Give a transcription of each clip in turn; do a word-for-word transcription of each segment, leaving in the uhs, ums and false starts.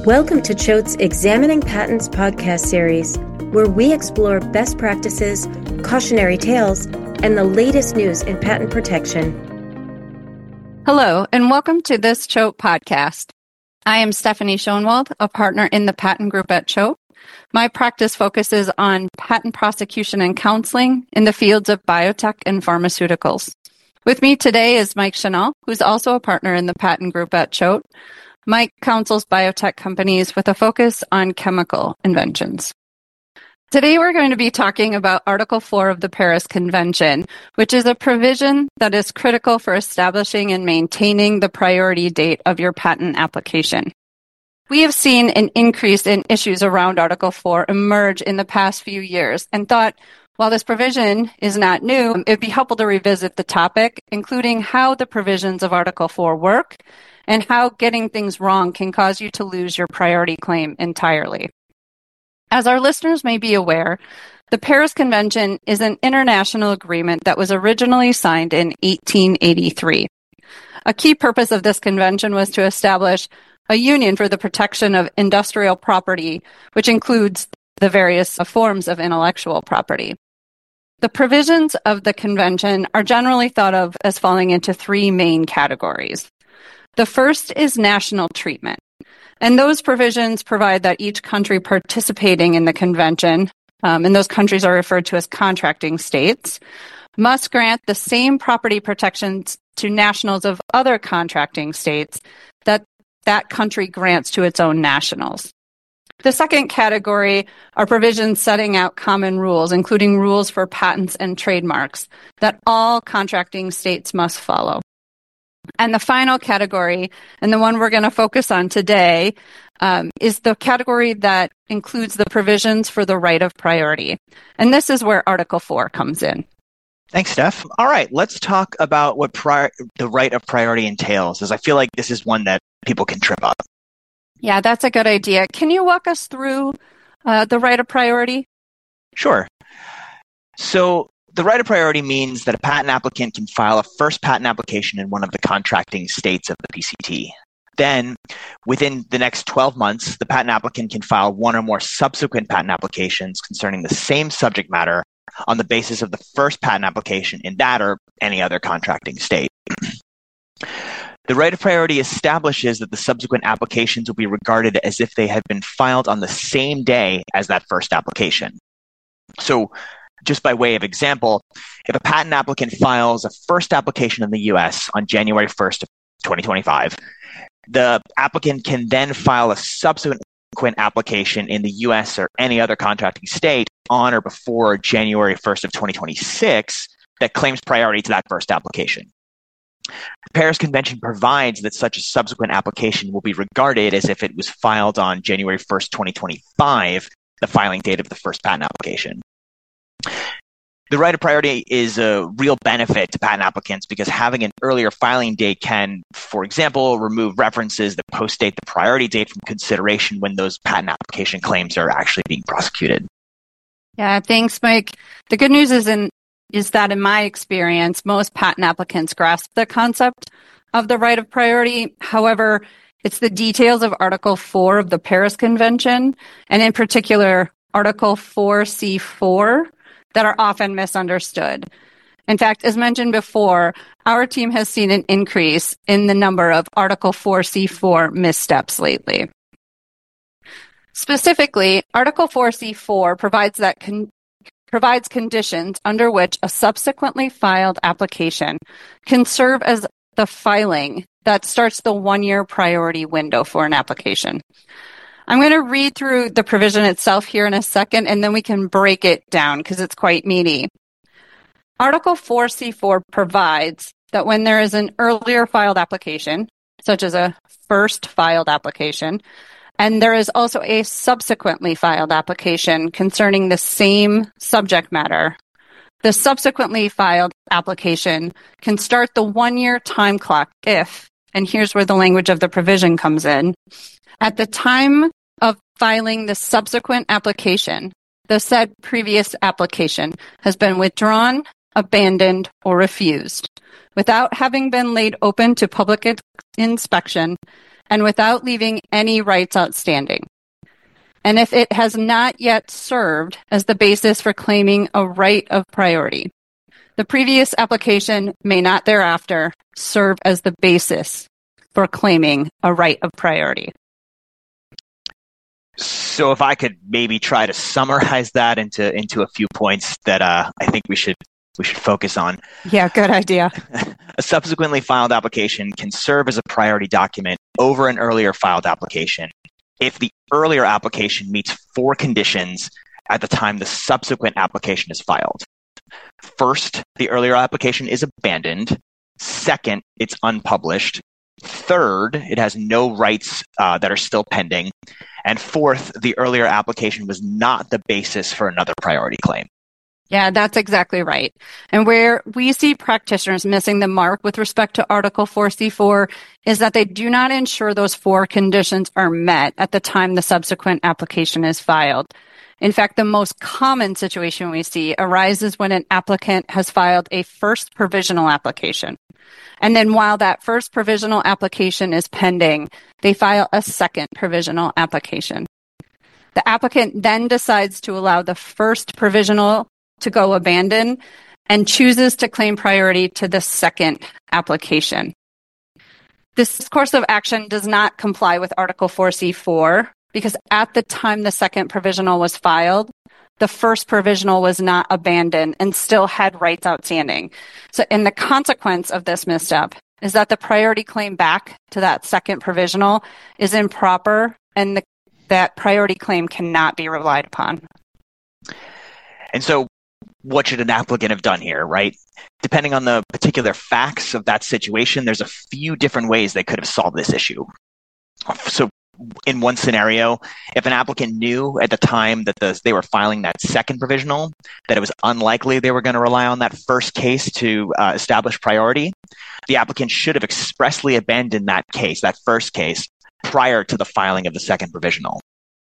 Welcome to Choate's Examining Patents podcast series, where we explore best practices, cautionary tales, and the latest news in patent protection. Hello, and welcome to this Choate podcast. I am Stephanie Schoenwald, a partner in the patent group at Choate. My practice focuses on patent prosecution and counseling in the fields of biotech and pharmaceuticals. With me today is Mike Chanel, who's also a partner in the patent group at Choate. Mike counsels biotech companies with a focus on chemical inventions. Today we're going to be talking about Article four of the Paris Convention, which is a provision that is critical for establishing and maintaining the priority date of your patent application. We have seen an increase in issues around Article four emerge in the past few years and thought, while this provision is not new, it'd be helpful to revisit the topic, including how the provisions of Article four work and how getting things wrong can cause you to lose your priority claim entirely. As our listeners may be aware, the Paris Convention is an international agreement that was originally signed in eighteen eighty-three. A key purpose of this convention was to establish a union for the protection of industrial property, which includes the various forms of intellectual property. The provisions of the convention are generally thought of as falling into three main categories. The first is national treatment, and those provisions provide that each country participating in the convention, um, and those countries are referred to as contracting states, must grant the same property protections to nationals of other contracting states that that country grants to its own nationals. The second category are provisions setting out common rules, including rules for patents and trademarks, that all contracting states must follow. And the final category, and the one we're going to focus on today, um, is the category that includes the provisions for the right of priority. And this is where Article four comes in. Thanks, Steph. All right, let's talk about what prior, the right of priority entails, as I feel like this is one that people can trip up. Yeah, that's a good idea. Can you walk us through uh, the right of priority? Sure. So the right of priority means that a patent applicant can file a first patent application in one of the contracting states of the P C T. Then, within the next twelve months, the patent applicant can file one or more subsequent patent applications concerning the same subject matter on the basis of the first patent application in that or any other contracting state. The right of priority establishes that the subsequent applications will be regarded as if they had been filed on the same day as that first application. So, just by way of example, if a patent applicant files a first application in the U S on January first of twenty twenty-five, the applicant can then file a subsequent application in the U S or any other contracting state on or before January first of twenty twenty-six that claims priority to that first application. The Paris Convention provides that such a subsequent application will be regarded as if it was filed on January first, twenty twenty-five, the filing date of the first patent application. The right of priority is a real benefit to patent applicants because having an earlier filing date can, for example, remove references that postdate the priority date from consideration when those patent application claims are actually being prosecuted. Yeah, thanks, Mike. The good news is in is that in my experience, most patent applicants grasp the concept of the right of priority. However, it's the details of Article four of the Paris Convention, and in particular, Article four C four, that are often misunderstood. In fact, as mentioned before, our team has seen an increase in the number of Article four C four missteps lately. Specifically, Article four C four provides that con- provides conditions under which a subsequently filed application can serve as the filing that starts the one-year priority window for an application. I'm going to read through the provision itself here in a second, and then we can break it down because it's quite meaty. Article four C four provides that when there is an earlier filed application, such as a first filed application, and there is also a subsequently filed application concerning the same subject matter, the subsequently filed application can start the one-year time clock if, and here's where the language of the provision comes in, at the time of filing the subsequent application, the said previous application has been withdrawn, abandoned, or refused, without having been laid open to public inspection and without leaving any rights outstanding. And if it has not yet served as the basis for claiming a right of priority, the previous application may not thereafter serve as the basis for claiming a right of priority. So if I could maybe try to summarize that into into a few points that uh, I think we should we should focus on. Yeah, good idea. A subsequently filed application can serve as a priority document over an earlier filed application if the earlier application meets four conditions at the time the subsequent application is filed. First, the earlier application is abandoned. Second, it's unpublished. Third, it has no rights uh, that are still pending. And fourth, the earlier application was not the basis for another priority claim. Yeah, that's exactly right. And where we see practitioners missing the mark with respect to Article four C four is that they do not ensure those four conditions are met at the time the subsequent application is filed. In fact, the most common situation we see arises when an applicant has filed a first provisional application. And then while that first provisional application is pending, they file a second provisional application. The applicant then decides to allow the first provisional to go abandoned and chooses to claim priority to the second application. This course of action does not comply with Article four C four because at the time the second provisional was filed, the first provisional was not abandoned and still had rights outstanding. So, and the consequence of this misstep is that the priority claim back to that second provisional is improper and the, that priority claim cannot be relied upon. And so what should an applicant have done here, right? Depending on the particular facts of that situation, there's a few different ways they could have solved this issue. So in one scenario, if an applicant knew at the time that the, they were filing that second provisional that it was unlikely they were going to rely on that first case to uh, establish priority, the applicant should have expressly abandoned that case, that first case, prior to the filing of the second provisional.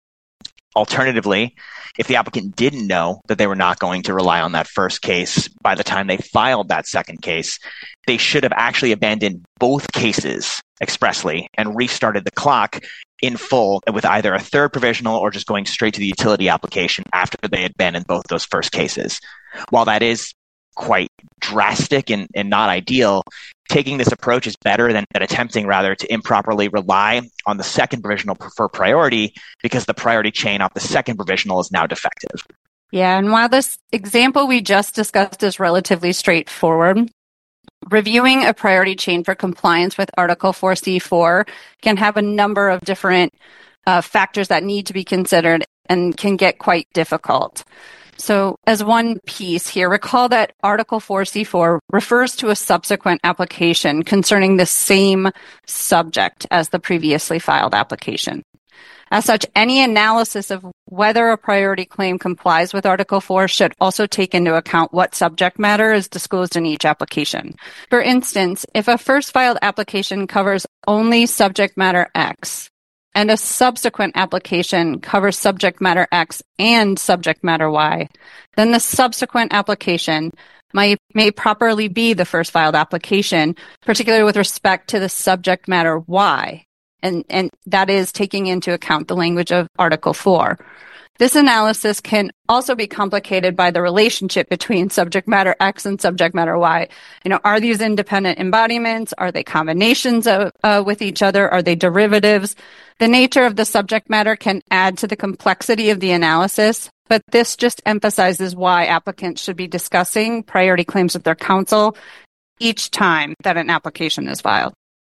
Alternatively, if the applicant didn't know that they were not going to rely on that first case by the time they filed that second case, they should have actually abandoned both cases expressly and restarted the clock in full with either a third provisional or just going straight to the utility application after they had abandoned both those first cases. While that is quite drastic and, and not ideal, taking this approach is better than, than attempting rather to improperly rely on the second provisional for priority because the priority chain off the second provisional is now defective. Yeah, and while this example we just discussed is relatively straightforward, reviewing a priority chain for compliance with Article four C four can have a number of different uh, factors that need to be considered and can get quite difficult. So as one piece here, recall that Article four C four refers to a subsequent application concerning the same subject as the previously filed application. As such, any analysis of whether a priority claim complies with Article four should also take into account what subject matter is disclosed in each application. For instance, if a first filed application covers only subject matter X, and a subsequent application covers subject matter X and subject matter Y, then the subsequent application may, may properly be the first filed application, particularly with respect to the subject matter Y. And, and that is taking into account the language of Article four. This analysis can also be complicated by the relationship between subject matter X and subject matter Y. You know, are these independent embodiments? Are they combinations of, uh, with each other? Are they derivatives? The nature of the subject matter can add to the complexity of the analysis, but this just emphasizes why applicants should be discussing priority claims with their counsel each time that an application is filed.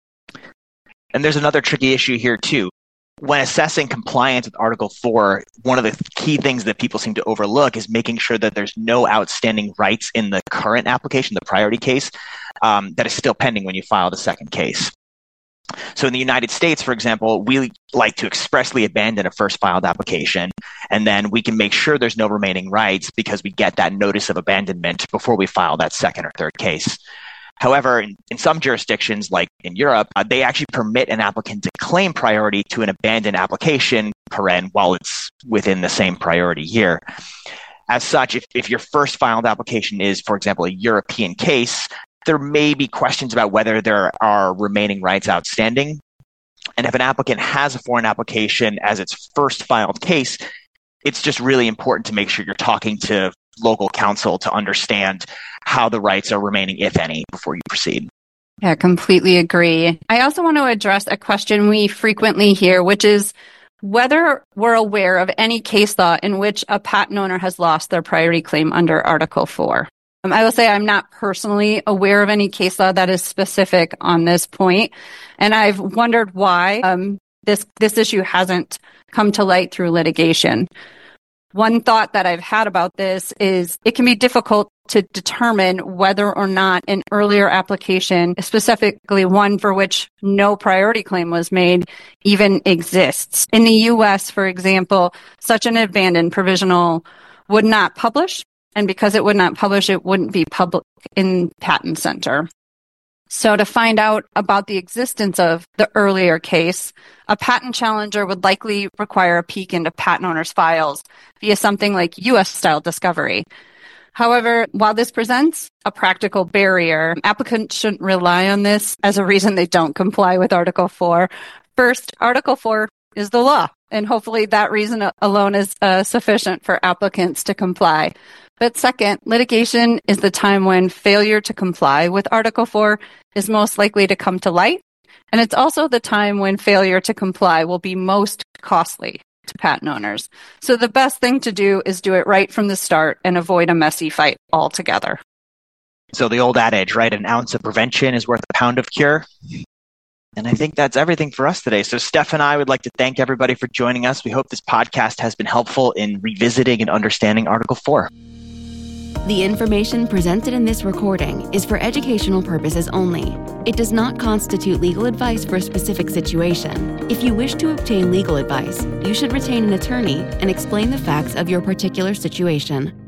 And there's another tricky issue here too. When assessing compliance with Article four, one of the key things that people seem to overlook is making sure that there's no outstanding rights in the current application, the priority case, um, that is still pending when you file the second case. So in the United States, for example, we like to expressly abandon a first filed application, and then we can make sure there's no remaining rights because we get that notice of abandonment before we file that second or third case. However, in, in some jurisdictions, like in Europe, uh, they actually permit an applicant to claim priority to an abandoned application, paren, while it's within the same priority year. As such, if, if your first filed application is, for example, a European case, there may be questions about whether there are remaining rights outstanding. And if an applicant has a foreign application as its first filed case, it's just really important to make sure you're talking to local counsel to understand how the rights are remaining, if any, before you proceed. Yeah, completely agree. I also want to address a question we frequently hear, which is whether we're aware of any case law in which a patent owner has lost their priority claim under Article four. Um, I will say I'm not personally aware of any case law that is specific on this point, and I've wondered why um, this this issue hasn't come to light through litigation. One thought that I've had about this is it can be difficult to determine whether or not an earlier application, specifically one for which no priority claim was made, even exists. In the U S, for example, such an abandoned provisional would not publish, and because it would not publish, it wouldn't be public in Patent Center. So to find out about the existence of the earlier case, a patent challenger would likely require a peek into patent owner's files via something like U S-style discovery. However, while this presents a practical barrier, applicants shouldn't rely on this as a reason they don't comply with Article four. First, Article four is the law, and hopefully that reason alone is uh, sufficient for applicants to comply. But second, litigation is the time when failure to comply with Article four is most likely to come to light, and it's also the time when failure to comply will be most costly to patent owners. So the best thing to do is do it right from the start and avoid a messy fight altogether. So the old adage, right? An ounce of prevention is worth a pound of cure. And I think that's everything for us today. So Steph and I would like to thank everybody for joining us. We hope this podcast has been helpful in revisiting and understanding Article four. The information presented in this recording is for educational purposes only. It does not constitute legal advice for a specific situation. If you wish to obtain legal advice, you should retain an attorney and explain the facts of your particular situation.